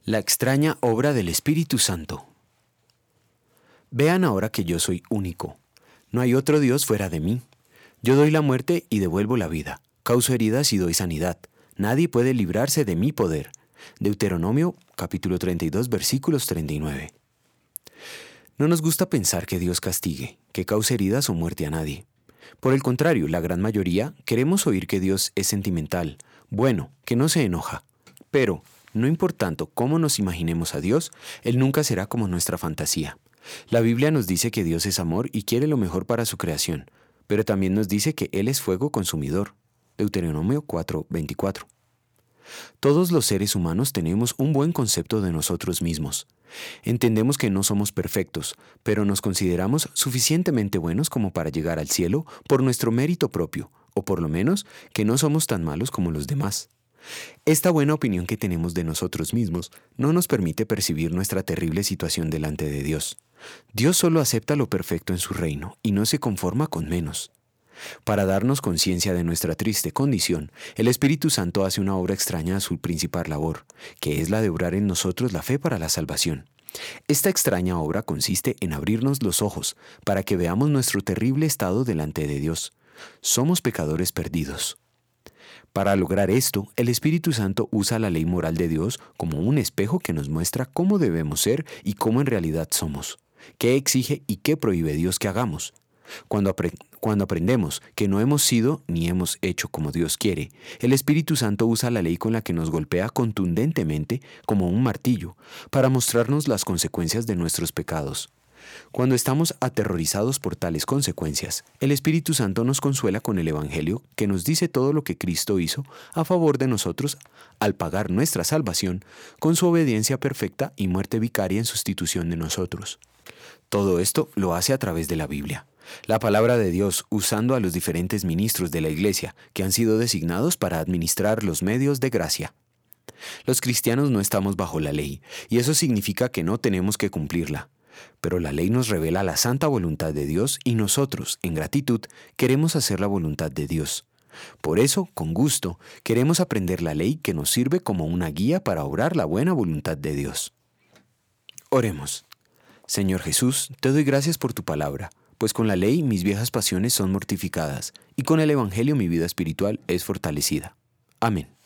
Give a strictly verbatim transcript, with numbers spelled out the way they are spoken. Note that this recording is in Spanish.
La extraña obra del Espíritu Santo. Vean ahora que yo soy único. No hay otro Dios fuera de mí. Yo doy la muerte y devuelvo la vida. Causo heridas y doy sanidad. Nadie puede librarse de mi poder. Deuteronomio capítulo treinta y dos versículos treinta y nueve. No nos gusta pensar que Dios castigue, que cause heridas o muerte a nadie. Por el contrario, la gran mayoría queremos oír que Dios es sentimental, bueno, que no se enoja. Pero, no importando cómo nos imaginemos a Dios, Él nunca será como nuestra fantasía. La Biblia nos dice que Dios es amor y quiere lo mejor para su creación, pero también nos dice que Él es fuego consumidor. Deuteronomio cuatro veinticuatro. Todos los seres humanos tenemos un buen concepto de nosotros mismos. Entendemos que no somos perfectos, pero nos consideramos suficientemente buenos como para llegar al cielo por nuestro mérito propio, o por lo menos que no somos tan malos como los demás. Esta buena opinión que tenemos de nosotros mismos no nos permite percibir nuestra terrible situación delante de Dios. Dios solo acepta lo perfecto en su reino y no se conforma con menos. Para darnos conciencia de nuestra triste condición, el Espíritu Santo hace una obra extraña a su principal labor, que es la de obrar en nosotros la fe para la salvación. Esta extraña obra consiste en abrirnos los ojos para que veamos nuestro terrible estado delante de Dios. Somos pecadores perdidos. Para lograr esto, el Espíritu Santo usa la ley moral de Dios como un espejo que nos muestra cómo debemos ser y cómo en realidad somos, qué exige y qué prohíbe Dios que hagamos. Cuando, apre- cuando aprendemos que no hemos sido ni hemos hecho como Dios quiere, el Espíritu Santo usa la ley con la que nos golpea contundentemente como un martillo para mostrarnos las consecuencias de nuestros pecados. Cuando estamos aterrorizados por tales consecuencias, el Espíritu Santo nos consuela con el Evangelio que nos dice todo lo que Cristo hizo a favor de nosotros al pagar nuestra salvación con su obediencia perfecta y muerte vicaria en sustitución de nosotros. Todo esto lo hace a través de la Biblia, la palabra de Dios, usando a los diferentes ministros de la Iglesia que han sido designados para administrar los medios de gracia. Los cristianos no estamos bajo la ley, y eso significa que no tenemos que cumplirla. Pero la ley nos revela la santa voluntad de Dios y nosotros, en gratitud, queremos hacer la voluntad de Dios. Por eso, con gusto, queremos aprender la ley que nos sirve como una guía para obrar la buena voluntad de Dios. Oremos. Señor Jesús, te doy gracias por tu palabra, pues con la ley mis viejas pasiones son mortificadas y con el Evangelio mi vida espiritual es fortalecida. Amén.